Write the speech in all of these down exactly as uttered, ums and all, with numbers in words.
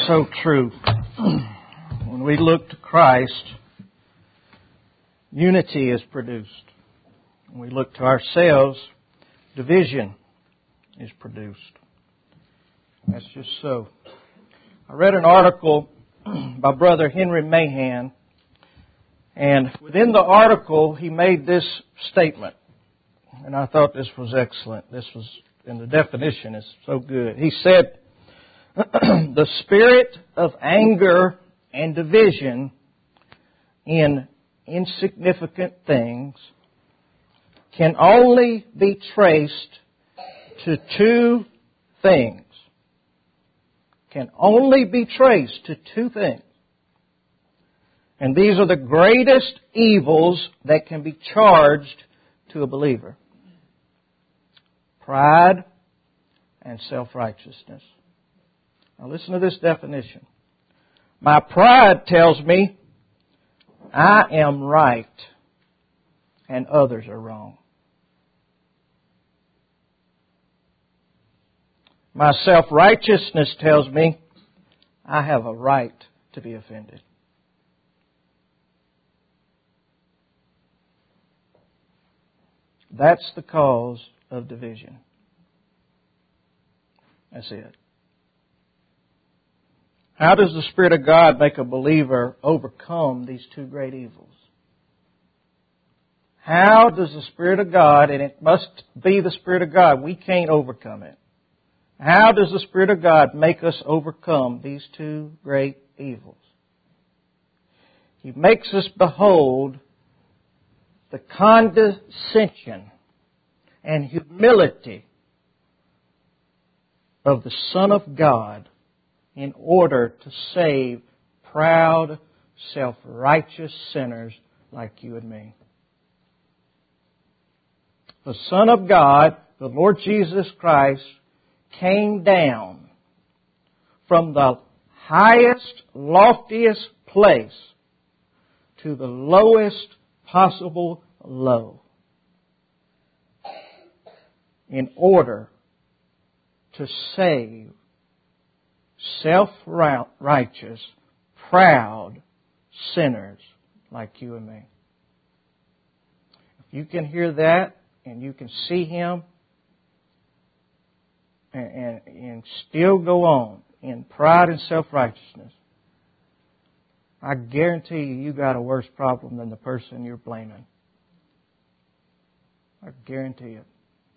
so true. When we look to Christ, unity is produced. When we look to ourselves, division is produced. That's just so. I read an article by Brother Henry Mahan, and within the article he made this statement, and I thought this was excellent. This was, and the definition is so good. He said, the spirit of anger and division in insignificant things can only be traced to two things. Can only be traced to two things. And these are the greatest evils that can be charged to a believer. Pride and self-righteousness. Now listen to this definition. My pride tells me I am right and others are wrong. My self-righteousness tells me I have a right to be offended. That's the cause of division. That's it. How does the Spirit of God make a believer overcome these two great evils? How does the Spirit of God, and it must be the Spirit of God, we can't overcome it. How does the Spirit of God make us overcome these two great evils? He makes us behold the condescension and humility of the Son of God in order to save proud, self-righteous sinners like you and me. The Son of God, the Lord Jesus Christ, came down from the highest, loftiest place to the lowest possible low in order to save self-righteous, proud sinners like you and me. If you can hear that and you can see Him and, and, and still go on in pride and self-righteousness, I guarantee you, you got a worse problem than the person you're blaming. I guarantee it.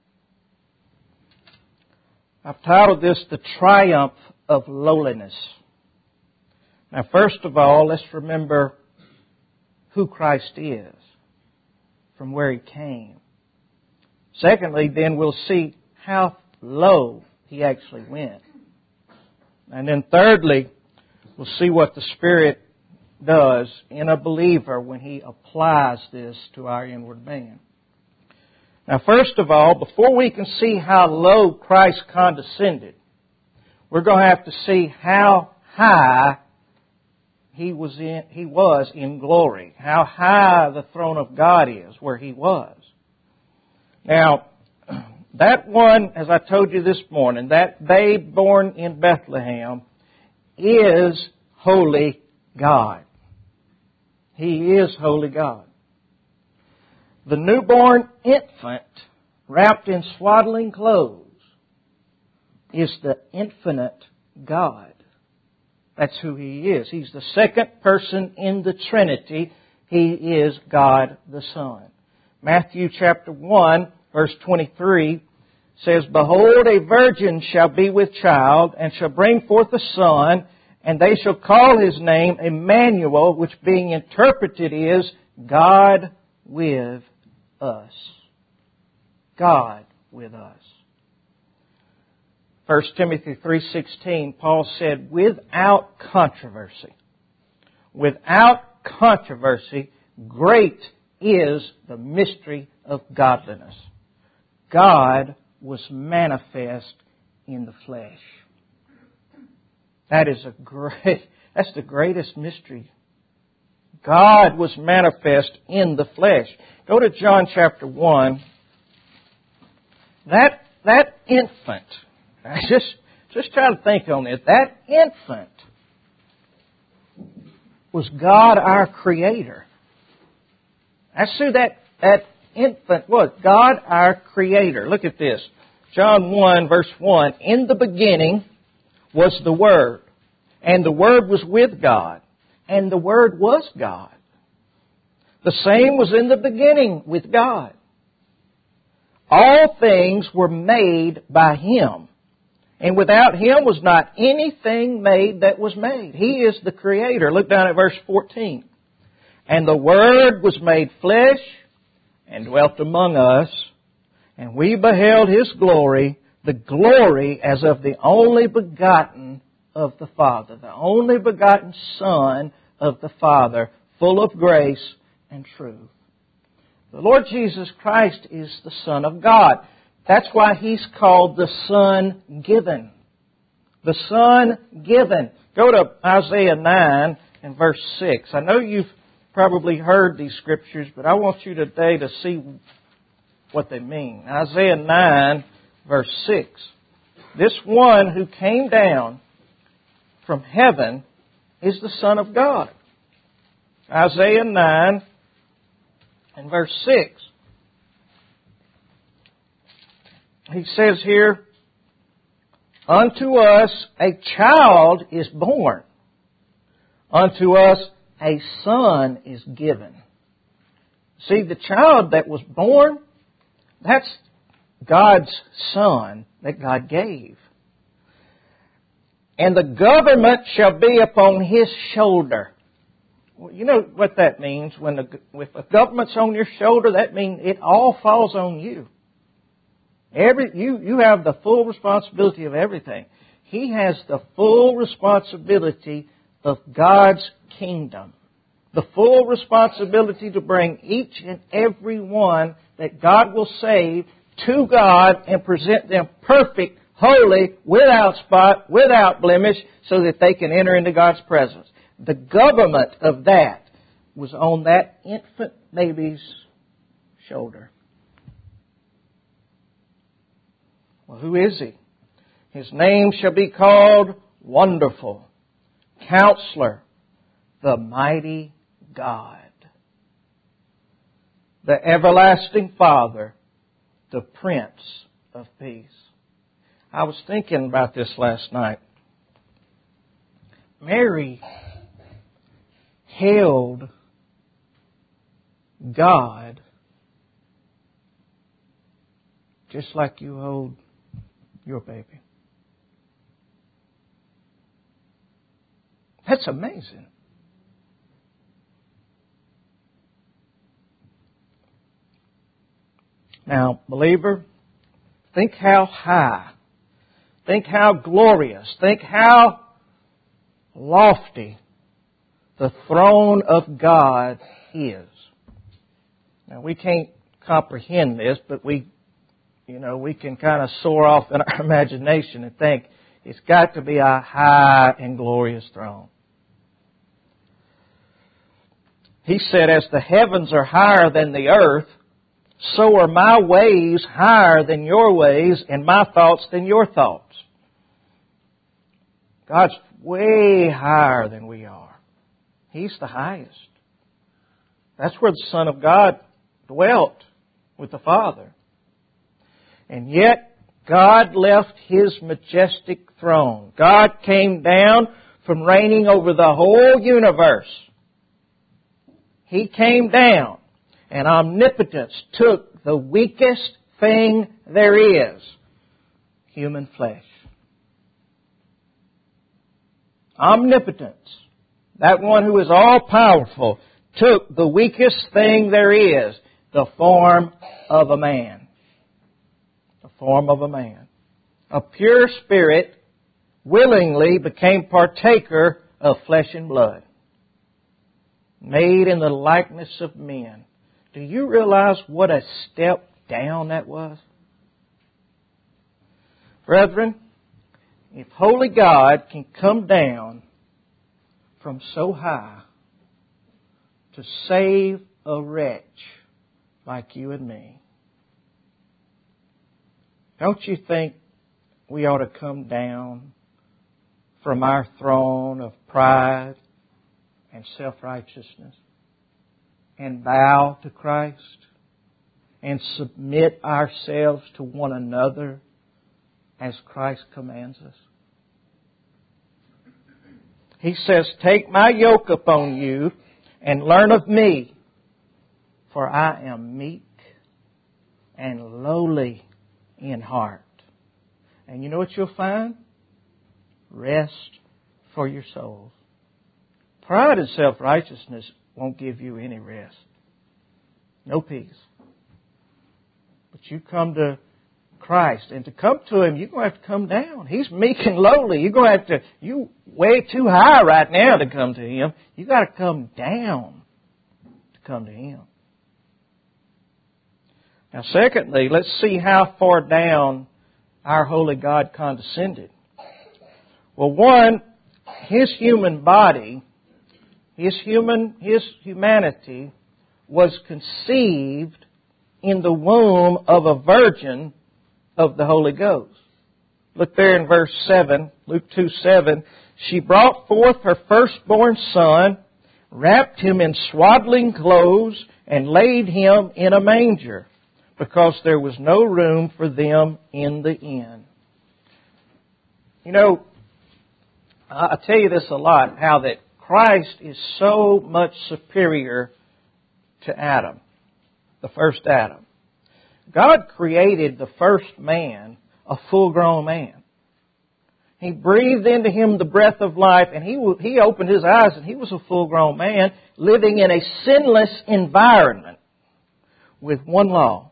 I've titled this, The Triumph of Lowliness. Now, first of all, let's remember who Christ is, from where He came. Secondly, then we'll see how low He actually went. And then thirdly, we'll see what the Spirit does in a believer when He applies this to our inward man. Now, first of all, before we can see how low Christ condescended, we're going to have to see how high He was in, He was in glory. How high the throne of God is, where He was. Now, that one, as I told you this morning, that babe born in Bethlehem is holy God. He is holy God. The newborn infant, wrapped in swaddling clothes, is the infinite God. That's who He is. He's the second person in the Trinity. He is God the Son. Matthew chapter one, verse twenty-three says, Behold, a virgin shall be with child, and shall bring forth a son, and they shall call His name Emmanuel, which being interpreted is God with us. God with us. First Timothy three sixteen, Paul said, without controversy, without controversy, great is the mystery of godliness. God was manifest in the flesh. That is a great, that's the greatest mystery. God was manifest in the flesh. Go to John chapter one. That, that infant, just, just try to think on it. That infant was God our Creator. That's who that, that infant was. God our Creator. Look at this. John one, verse one. In the beginning was the Word, and the Word was with God, and the Word was God. The same was in the beginning with God. All things were made by Him, and without Him was not anything made that was made. He is the Creator. Look down at verse fourteen. And the Word was made flesh and dwelt among us, and we beheld His glory, the glory as of the only begotten of the Father, the only begotten Son of the Father, full of grace and truth. The Lord Jesus Christ is the Son of God. That's why He's called the Son given. The Son given. Go to Isaiah nine and verse six. I know you've probably heard these scriptures, but I want you today to see what they mean. Isaiah nine verse six. This one who came down from heaven is the Son of God. Isaiah nine and verse six. He says here, unto us a child is born. Unto us a son is given. See, the child that was born, that's God's Son that God gave. And the government shall be upon His shoulder. Well, you know what that means. When the, if the government's on your shoulder, that means it all falls on you. Every you, you have the full responsibility of everything. He has the full responsibility of God's kingdom. The full responsibility to bring each and every one that God will save to God and present them perfect, holy, without spot, without blemish, so that they can enter into God's presence. The government of that was on that infant baby's shoulder. Well, who is He? His name shall be called Wonderful, Counselor, the Mighty God, the Everlasting Father, the Prince of Peace. I was thinking about this last night. Mary held God just like you hold your baby. That's amazing. Now, believer, think how high, think how glorious, think how lofty the throne of God is. Now, we can't comprehend this, but we, you know, we can kind of soar off in our imagination and think it's got to be a high and glorious throne. He said, as the heavens are higher than the earth, so are my ways higher than your ways, and my thoughts than your thoughts. God's way higher than we are. He's the highest. That's where the Son of God dwelt with the Father. And yet, God left His majestic throne. God came down from reigning over the whole universe. He came down, and omnipotence took the weakest thing there is, human flesh. Omnipotence, that one who is all-powerful, took the weakest thing there is, the form of a man. The form of a man. A pure spirit willingly became partaker of flesh and blood, made in the likeness of men. Do you realize what a step down that was? Brethren, if holy God can come down from so high to save a wretch like you and me, don't you think we ought to come down from our throne of pride and self-righteousness and bow to Christ and submit ourselves to one another as Christ commands us? He says, "Take my yoke upon you and learn of me, for I am meek and lowly in heart." And you know what you'll find? Rest for your souls. Pride and self-righteousness won't give you any rest. No peace. But you come to Christ, and to come to Him, you're going to have to come down. He's meek and lowly. You're going to have to, you way too high right now to come to Him. You've got to come down to come to Him. Now, secondly, let's see how far down our holy God condescended. Well, one, His human body, His human, His humanity was conceived in the womb of a virgin of the Holy Ghost. Look there in verse seven, Luke two seven. "She brought forth her firstborn son, wrapped him in swaddling clothes, and laid him in a manger, because there was no room for them in the inn." You know, I tell you this a lot, how that Christ is so much superior to Adam, the first Adam. God created the first man a full-grown man. He breathed into him the breath of life, and he he opened his eyes, and he was a full-grown man living in a sinless environment with one law.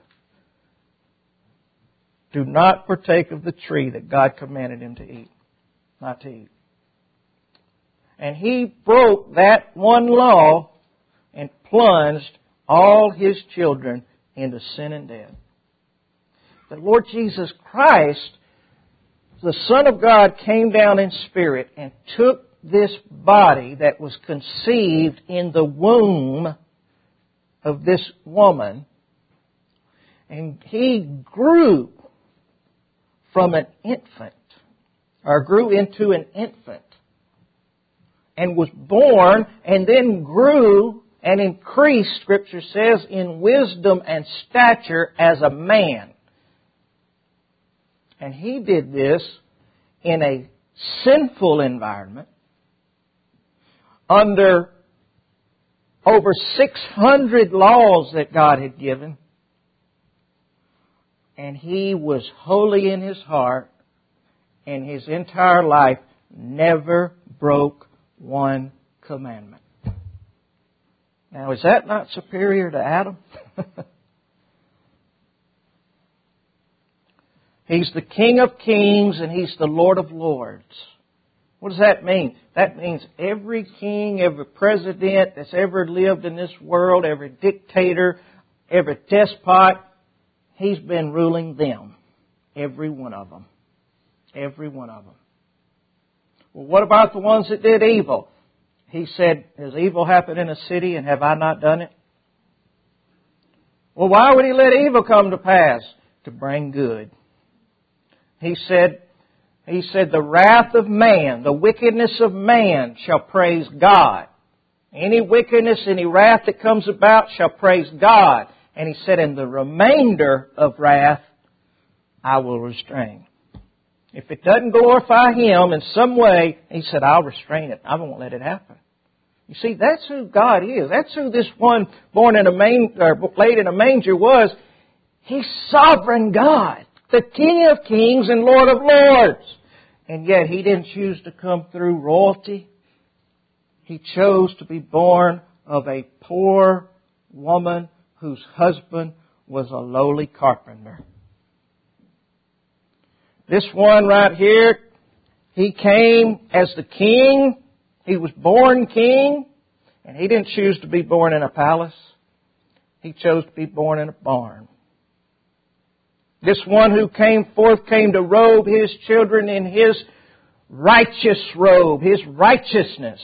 Do not partake of the tree that God commanded him to eat. Not to eat. And he broke that one law and plunged all his children into sin and death. The Lord Jesus Christ, the Son of God, came down in spirit and took this body that was conceived in the womb of this woman, and He grew from an infant, or grew into an infant, and was born, and then grew and increased, Scripture says, in wisdom and stature as a man. And He did this in a sinful environment, under over six hundred laws that God had given. And He was holy in His heart, and His entire life never broke one commandment. Now, is that not superior to Adam? He's the King of Kings and He's the Lord of Lords. What does that mean? That means every king, every president that's ever lived in this world, every dictator, every despot, He's been ruling them. Every one of them. Every one of them. Well, what about the ones that did evil? He said, "Has evil happened in a city, and have I not done it?" Well, why would He let evil come to pass? To bring good. He said, He said, "The wrath of man, the wickedness of man shall praise God." Any wickedness, any wrath that comes about shall praise God. And He said, "And the remainder of wrath I will restrain." If it doesn't glorify Him in some way, He said, "I'll restrain it. I won't let it happen." You see, that's who God is. That's who this one born in a manger, or laid in a manger was. He's sovereign God, the King of Kings and Lord of Lords. And yet He didn't choose to come through royalty. He chose to be born of a poor woman whose husband was a lowly carpenter. This one right here, He came as the king. He was born king. And He didn't choose to be born in a palace. He chose to be born in a barn. This one who came forth came to robe His children in His righteous robe, His righteousness.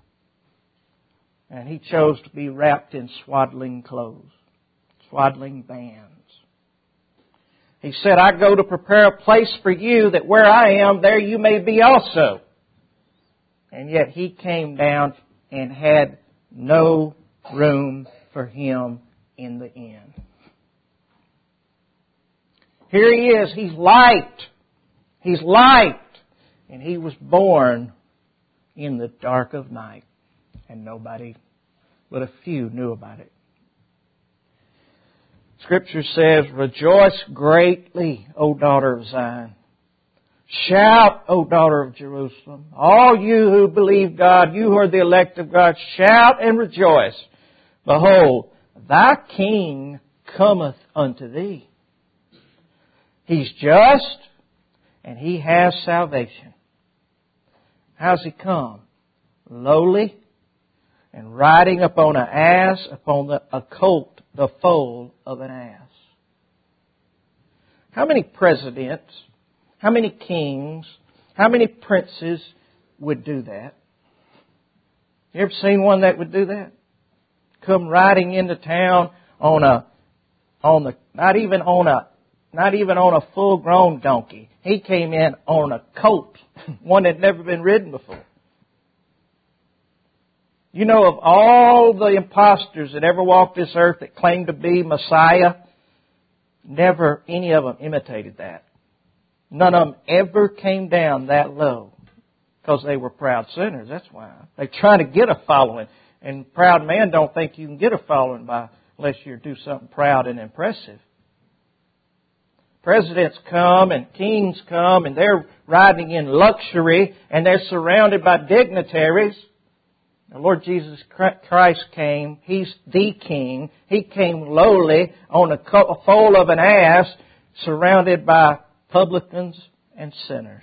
And He chose to be wrapped in swaddling clothes, swaddling bands. He said, "I go to prepare a place for you, that where I am, there you may be also." And yet He came down and had no room for him in the end. Here he is. He's light. He's light. And he was born in the dark of night. And nobody but a few knew about it. Scripture says, "Rejoice greatly, O daughter of Zion. Shout, O daughter of Jerusalem. All you who believe God, you who are the elect of God, shout and rejoice. Behold, thy King cometh unto thee. He's just, and He has salvation." How's He come? Lowly, and riding upon an ass, upon the, a colt, the foal of an ass. How many presidents, how many kings, how many princes would do that? You ever seen one that would do that? Come riding into town on a, on the, not even on a, not even on a full-grown donkey. He came in on a colt, one that had never been ridden before. You know, of all the imposters that ever walked this earth that claimed to be Messiah, never any of them imitated that. None of them ever came down that low because they were proud sinners. That's why. They're trying to get a following. And proud man don't think you can get a following by unless you do something proud and impressive. Presidents come and kings come and they're riding in luxury and they're surrounded by dignitaries. The Lord Jesus Christ came. He's the King. He came lowly on a foal of an ass, surrounded by publicans and sinners.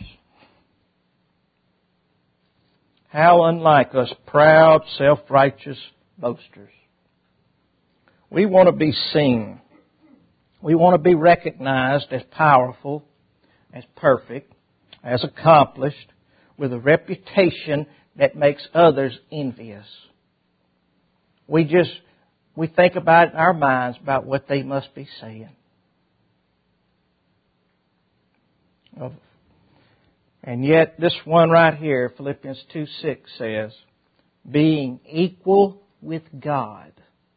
How unlike us proud, self-righteous boasters. We want to be seen. We want to be recognized as powerful, as perfect, as accomplished, with a reputation that makes others envious. We just, we think about it in our minds about what they must be saying. And yet this one right here, Philippians two six says, being equal with God,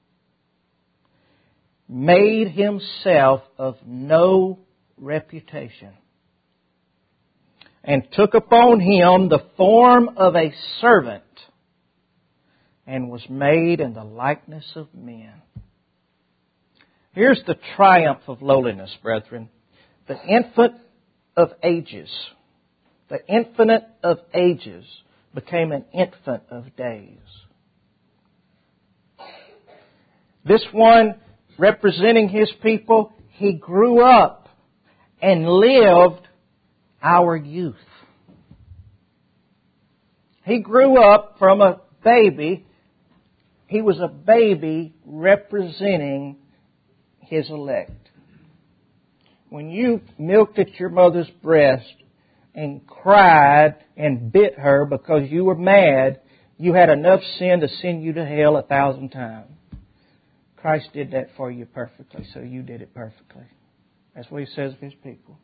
made Himself of no reputation, and took upon Him the form of a servant, and was made in the likeness of men. Here's the triumph of lowliness, brethren. The infant of ages, the infinite of ages, became an infant of days. This one, representing His people, He grew up and lived our youth. He grew up from a baby. He was a baby representing His elect. When you milked at your mother's breast and cried and bit her because you were mad, you had enough sin to send you to hell a thousand times. Christ did that for you perfectly, so you did it perfectly. That's what He says of His people.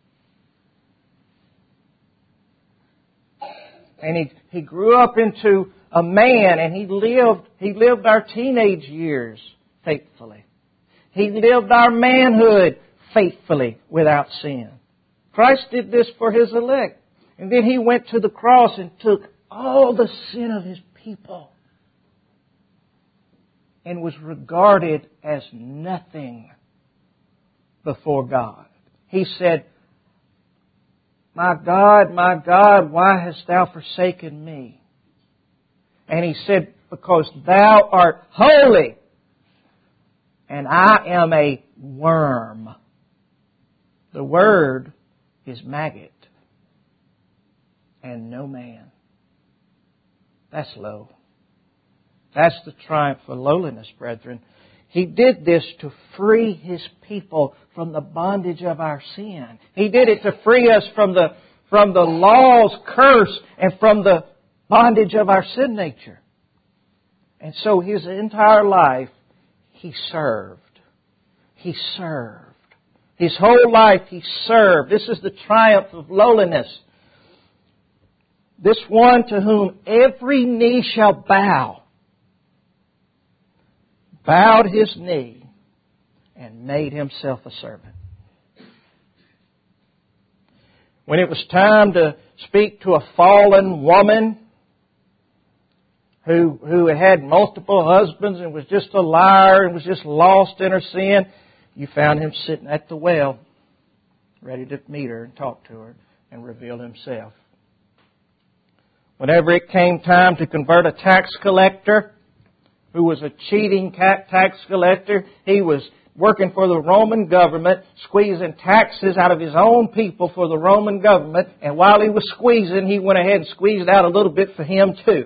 And he, he grew up into a man, and he lived, he lived our teenage years faithfully. He lived our manhood faithfully without sin. Christ did this for His elect. And then He went to the cross and took all the sin of His people and was regarded as nothing before God. He said, "My God, my God, why hast Thou forsaken me?" And He said, "Because Thou art holy, and I am a worm." The word is maggot, and no man. That's low. That's the triumph of lowliness, brethren. He did this to free His people from the bondage of our sin. He did it to free us from the, from the law's curse and from the bondage of our sin nature. And so His entire life, He served. He served. His whole life He served. This is the triumph of lowliness. this one to whom every knee shall bow, bowed his knee and made himself a servant. When it was time to speak to a fallen woman who, who had multiple husbands and was just a liar and was just lost in her sin, you found him sitting at the well, ready to meet her and talk to her and reveal himself. Whenever it came time to convert a tax collector who was a cheating tax collector, he was working for the Roman government, squeezing taxes out of his own people for the Roman government, and while he was squeezing, he went ahead and squeezed out a little bit for him too.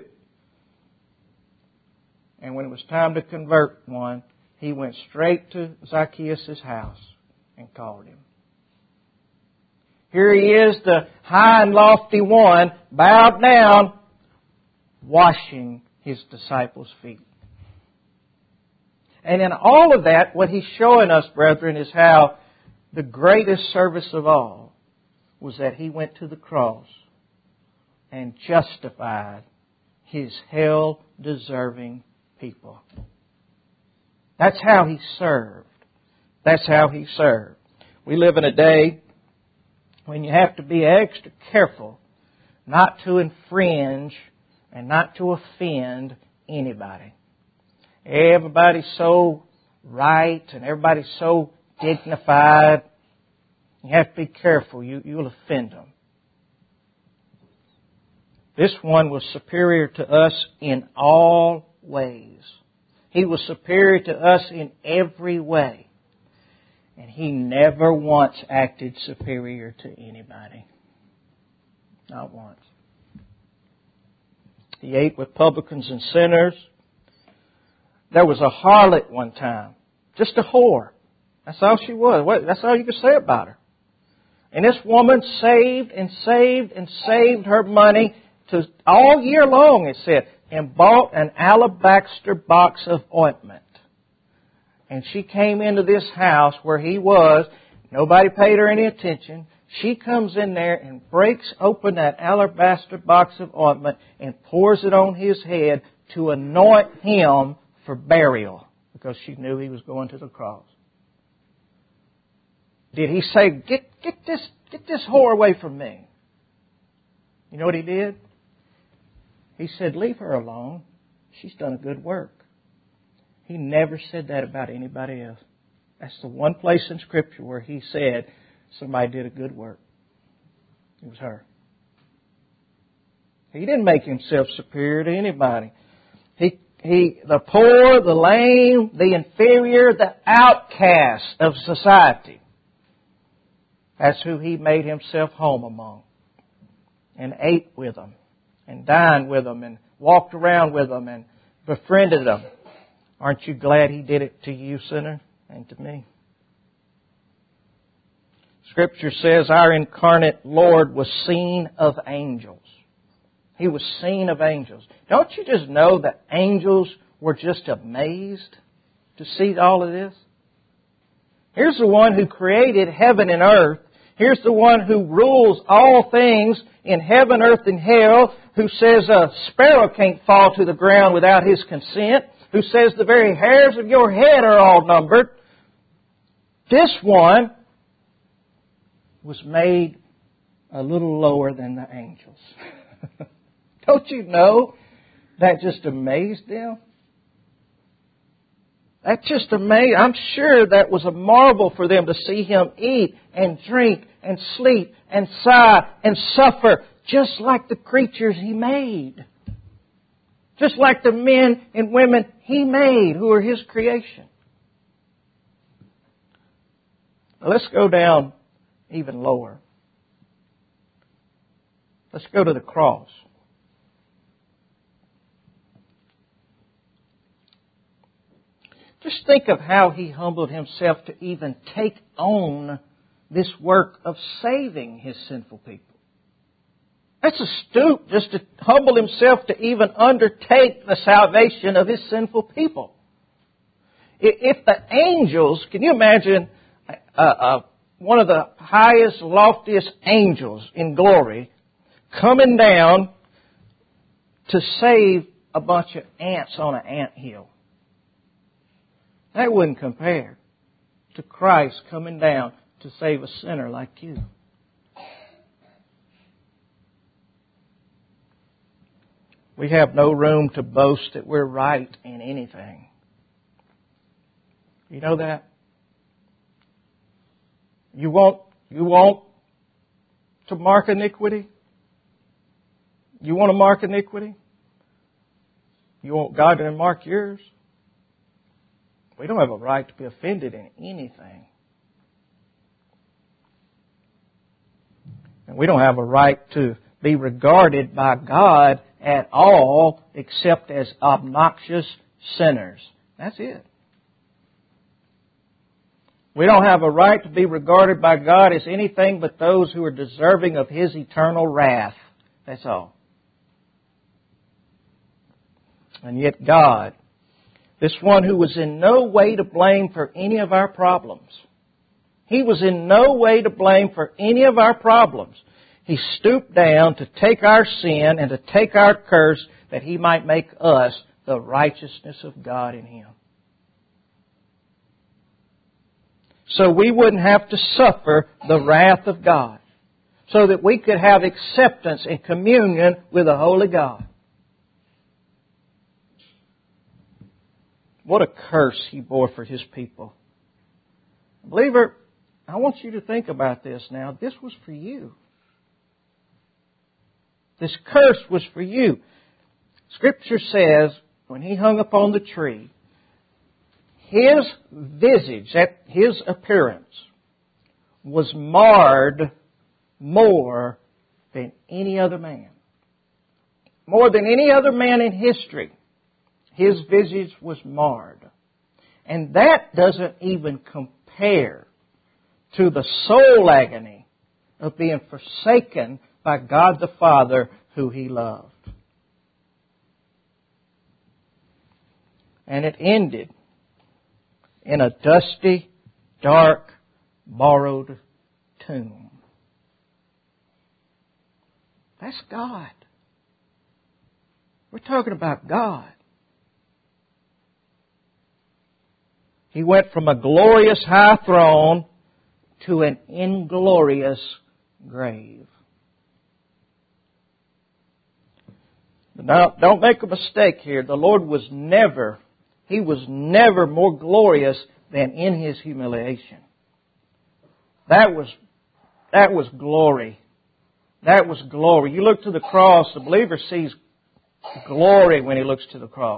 And when it was time to convert one, he went straight to Zacchaeus' house and called him. Here he is, the high and lofty one, bowed down, washing his disciples' feet. And in all of that, what he's showing us, brethren, is how the greatest service of all was that he went to the cross and justified his hell-deserving people. That's how he served. That's how he served. We live in a day when you have to be extra careful not to infringe and not to offend anybody. Everybody's so right and everybody's so dignified. You have to be careful. You, you'll offend them. This one was superior to us in all ways. He was superior to us in every way. And he never once acted superior to anybody. Not once. He ate with publicans and sinners. There was a harlot one time. Just a whore. That's all she was. That's all you could say about her. And this woman saved and saved and saved her money to all year long, it said, and bought an alabaster box of ointment. And she came into this house where he was. Nobody paid her any attention. She comes in there and breaks open that alabaster box of ointment and pours it on his head to anoint him for burial, because she knew he was going to the cross. Did he say, get, get this, get this whore away from me? You know what he did? He said, leave her alone. She's done a good work. He never said that about anybody else. That's the one place in Scripture where he said somebody did a good work. It was her. He didn't make himself superior to anybody. He He, the poor, the lame, the inferior, the outcast of society. That's who he made himself home among. And ate with them. And dined with them. And walked around with them. And befriended them. Aren't you glad he did it to you, sinner? And to me. Scripture says our incarnate Lord was seen of angels. He was seen of angels. Don't you just know that angels were just amazed to see all of this? Here's the one who created heaven and earth. Here's the one who rules all things in heaven, earth, and hell, who says a sparrow can't fall to the ground without his consent, who says the very hairs of your head are all numbered. This one was made a little lower than the angels. Don't you know that just amazed them? That just amazed. I'm sure that was a marvel for them to see him eat and drink and sleep and sigh and suffer just like the creatures he made. Just like the men and women he made who are his creation. Now let's go down even lower. Let's go to the cross. Just think of how he humbled himself to even take on this work of saving his sinful people. That's a stoop just to humble himself to even undertake the salvation of his sinful people. If the angels, can you imagine uh, uh, one of the highest, loftiest angels in glory coming down to save a bunch of ants on an anthill. That wouldn't compare to Christ coming down to save a sinner like you. We have no room to boast that we're right in anything. You know that? You want, you want to mark iniquity? You want to mark iniquity? You want God to mark yours? We don't have a right to be offended in anything. And we don't have a right to be regarded by God at all except as obnoxious sinners. That's it. We don't have a right to be regarded by God as anything but those who are deserving of His eternal wrath. That's all. And yet God, this one who was in no way to blame for any of our problems, He was in no way to blame for any of our problems. He stooped down to take our sin and to take our curse that He might make us the righteousness of God in Him. So we wouldn't have to suffer the wrath of God. So that we could have acceptance and communion with the Holy God. What a curse He bore for His people. Believer, I want you to think about this now. This was for you. This curse was for you. Scripture says, when He hung upon the tree, His visage, His appearance, was marred more than any other man. More than any other man in history, His visage was marred. And that doesn't even compare to the soul agony of being forsaken by God the Father who He loved. And it ended in a dusty, dark, borrowed tomb. That's God. We're talking about God. He went from a glorious high throne to an inglorious grave. Now, don't make a mistake here. The Lord was never, He was never more glorious than in His humiliation. That was, that was glory. That was glory. You look to the cross, the believer sees glory when he looks to the cross.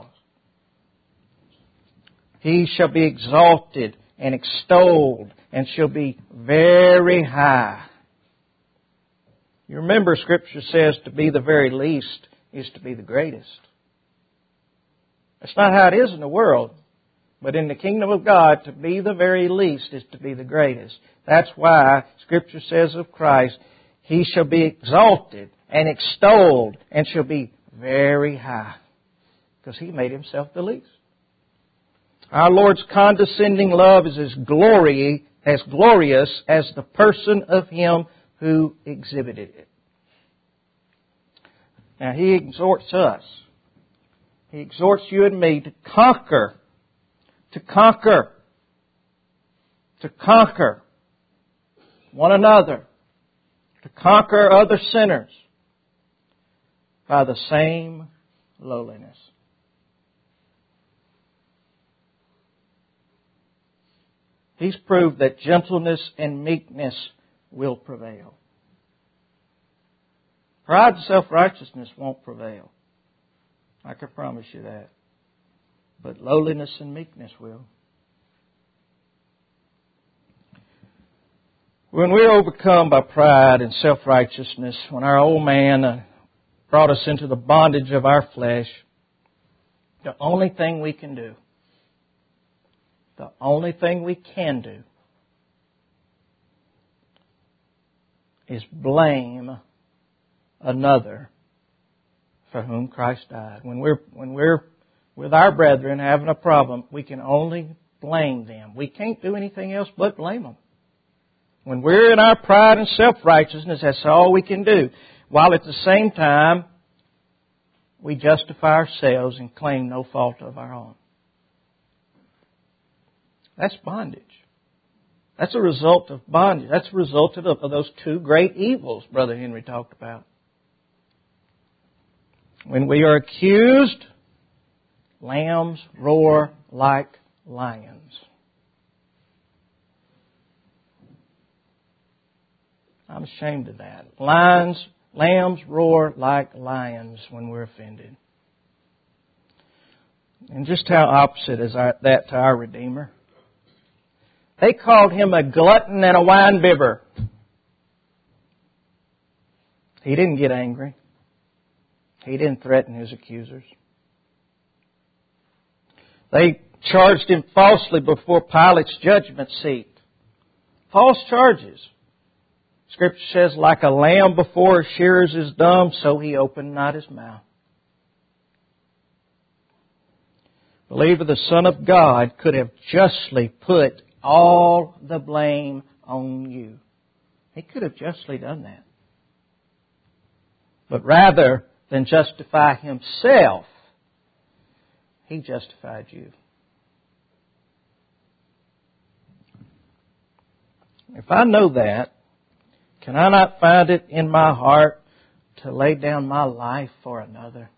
He shall be exalted and extolled and shall be very high. You remember Scripture says to be the very least is to be the greatest. That's not how it is in the world. But in the kingdom of God, to be the very least is to be the greatest. That's why Scripture says of Christ, He shall be exalted and extolled and shall be very high. Because He made Himself the least. Our Lord's condescending love is as glory, as glorious as the person of Him who exhibited it. Now He exhorts us. He exhorts you and me to conquer, to conquer, to conquer one another, to conquer other sinners by the same lowliness. He's proved that gentleness and meekness will prevail. Pride and self-righteousness won't prevail. I can promise you that. But lowliness and meekness will. When we're overcome by pride and self-righteousness, when our old man brought us into the bondage of our flesh, the only thing we can do, the only thing we can do is blame another for whom Christ died. When we're, when we're with our brethren having a problem, we can only blame them. We can't do anything else but blame them. When we're in our pride and self-righteousness, that's all we can do. While at the same time, we justify ourselves and claim no fault of our own. That's bondage. That's a result of bondage. That's a result of, of those two great evils Brother Henry talked about. When we are accused, lambs roar like lions. I'm ashamed of that. Lions, lambs roar like lions when we're offended. And just how opposite is our, that to our Redeemer? They called Him a glutton and a winebibber. He didn't get angry. He didn't threaten His accusers. They charged Him falsely before Pilate's judgment seat. False charges. Scripture says, like a lamb before her shearers is dumb, so He opened not His mouth. Believer, the Son of God could have justly put all the blame on you. He could have justly done that. But rather than justify Himself, He justified you. If I know that, can I not find it in my heart to lay down my life for another?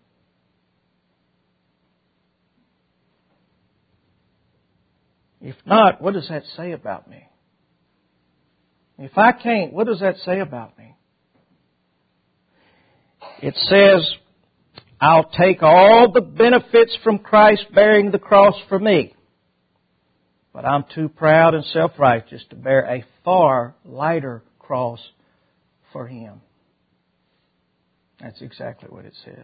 If not, what does that say about me? If I can't, what does that say about me? It says, I'll take all the benefits from Christ bearing the cross for me. But I'm too proud and self-righteous to bear a far lighter cross for Him. That's exactly what it says.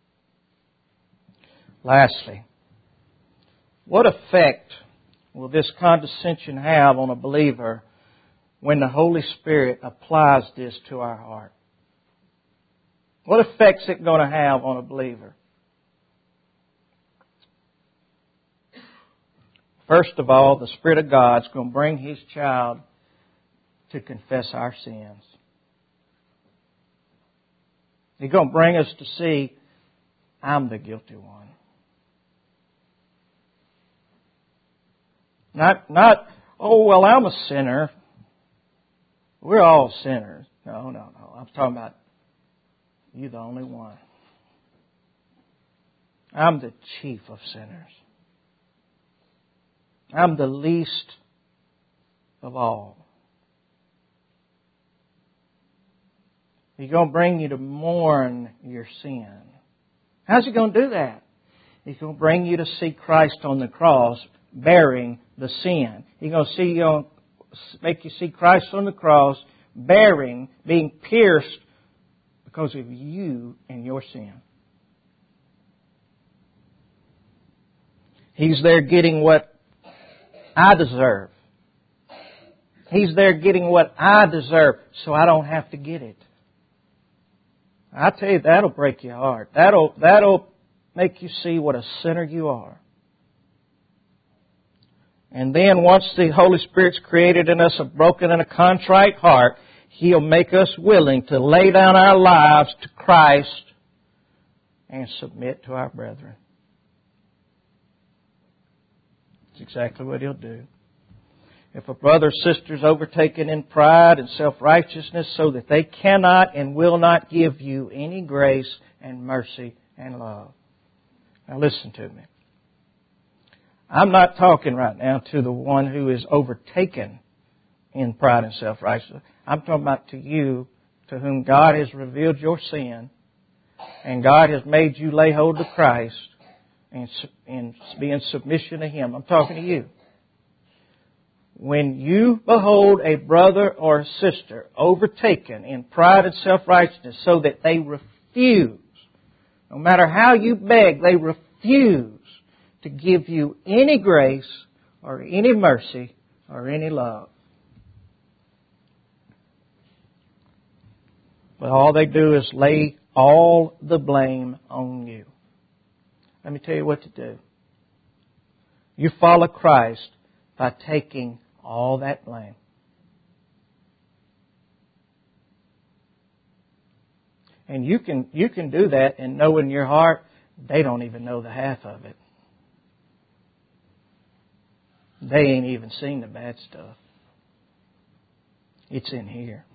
Lastly, what effect will this condescension have on a believer when the Holy Spirit applies this to our heart? What effect is it going to have on a believer? First of all, the Spirit of God is going to bring His child to confess our sins. He's going to bring us to see, I'm the guilty one. Not, not, oh, well, I'm a sinner. We're all sinners. No, no, no. I'm talking about you, the only one. I'm the chief of sinners. I'm the least of all. He's going to bring you to mourn your sin. How's He going to do that? He's going to bring you to see Christ on the cross bearing the sin. He's going to see you, make you see Christ on the cross bearing, being pierced because of you and your sin. He's there getting what I deserve. He's there getting what I deserve so I don't have to get it. I tell you, that'll break your heart. That'll, that'll make you see what a sinner you are. And then once the Holy Spirit's created in us a broken and a contrite heart, He'll make us willing to lay down our lives to Christ and submit to our brethren. That's exactly what He'll do. If a brother or sister is overtaken in pride and self-righteousness so that they cannot and will not give you any grace and mercy and love. Now listen to me. I'm not talking right now to the one who is overtaken in pride and self-righteousness. I'm talking about to you, to whom God has revealed your sin, and God has made you lay hold of Christ and, and be in submission to Him. I'm talking to you. When you behold a brother or a sister overtaken in pride and self-righteousness so that they refuse, no matter how you beg, they refuse to give you any grace or any mercy or any love. But all they do is lay all the blame on you. Let me tell you what to do. You follow Christ by taking all that blame. And you can you can do that and know in your heart they don't even know the half of it. They ain't even seen the bad stuff. It's in here.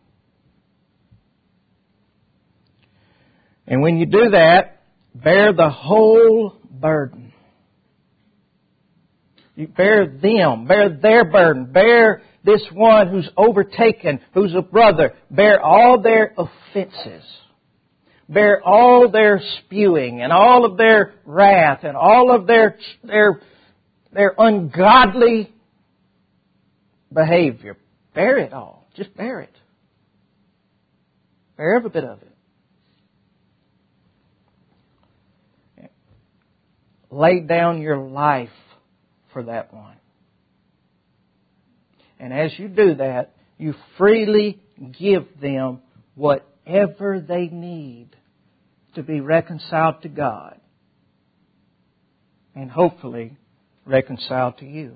And when you do that, bear the whole burden. You bear them, bear their burden, bear this one who's overtaken, who's a brother, bear all their offenses. Bear all their spewing and all of their wrath and all of their their their ungodly behavior. Bear it all. Just bear it. Bear every bit of it. Lay down your life for that one. And as you do that, you freely give them whatever they need to be reconciled to God and hopefully reconciled to you.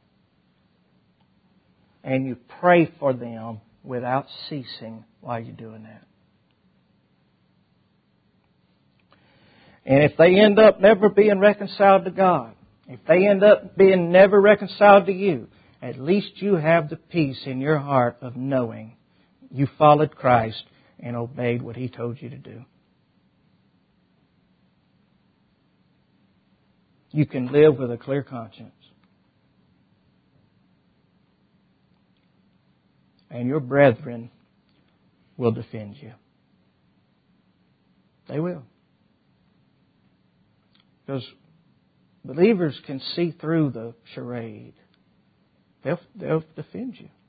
And you pray for them without ceasing while you're doing that. And if they end up never being reconciled to God, if they end up being never reconciled to you, at least you have the peace in your heart of knowing you followed Christ and obeyed what He told you to do. You can live with a clear conscience. And your brethren will defend you. They will. Because believers can see through the charade. They'll, they'll defend you.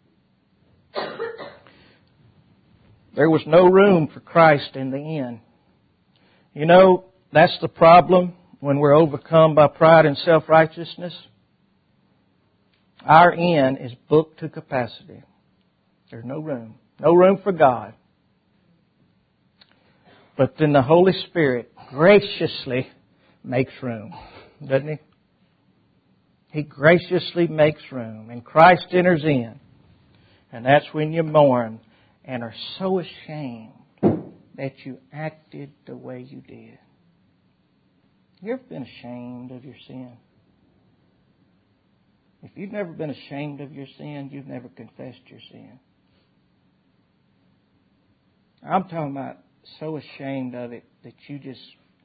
There was no room for Christ in the end. You know, that's the problem when we're overcome by pride and self-righteousness. Our end is booked to capacity. There's no room. No room for God. But then the Holy Spirit graciously makes room, doesn't He? He graciously makes room. And Christ enters in. And that's when you mourn and are so ashamed that you acted the way you did. You ever been ashamed of your sin? If you've never been ashamed of your sin, you've never confessed your sin. I'm talking about so ashamed of it that you just...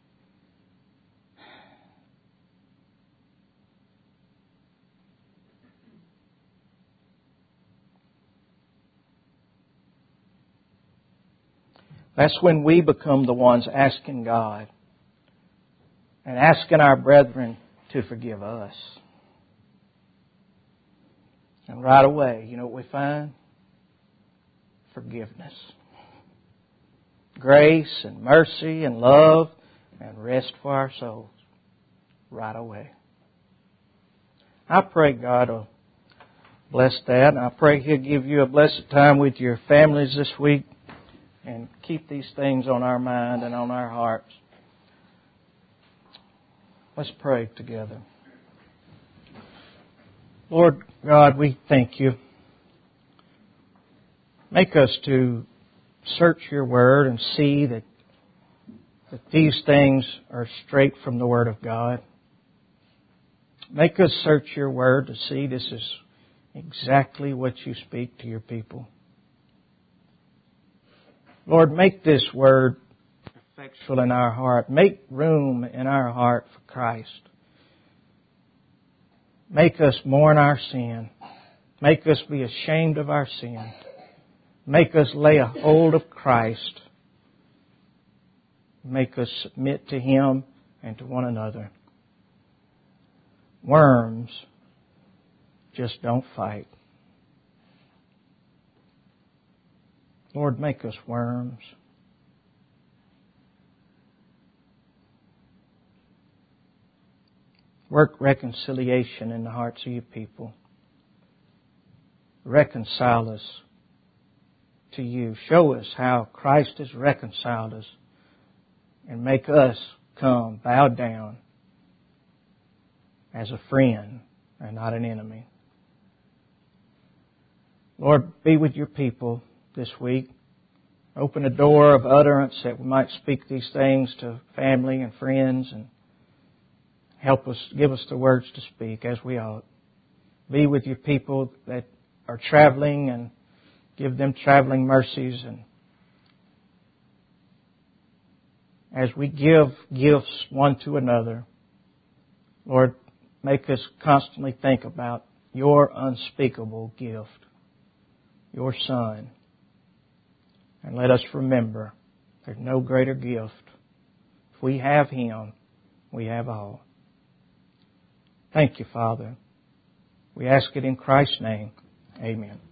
That's when we become the ones asking God and asking our brethren to forgive us. And right away, you know what we find? Forgiveness. Grace and mercy and love and rest for our souls. Right away. I pray God will bless that. And I pray He'll give you a blessed time with your families this week. And keep these things on our mind and on our hearts. Let's pray together. Lord God, we thank You. Make us to search Your Word and see that, that these things are straight from the Word of God. Make us search Your Word to see this is exactly what You speak to Your people. Lord, make this Word effectual in our heart. Make room in our heart for Christ. Make us mourn our sin. Make us be ashamed of our sin. Make us lay a hold of Christ. Make us submit to Him and to one another. Worms just don't fight. Lord, make us worms. Work reconciliation in the hearts of Your people. Reconcile us to You. Show us how Christ has reconciled us and make us come, bow down as a friend and not an enemy. Lord, be with Your people this week. Open a door of utterance that we might speak these things to family and friends, and help us, give us the words to speak as we ought. Be with your people that are traveling, and give them traveling mercies. And as we give gifts one to another, Lord, make us constantly think about your unspeakable gift, your Son. And let us remember there's no greater gift. If we have Him, we have all. Thank you, Father. We ask it in Christ's name. Amen.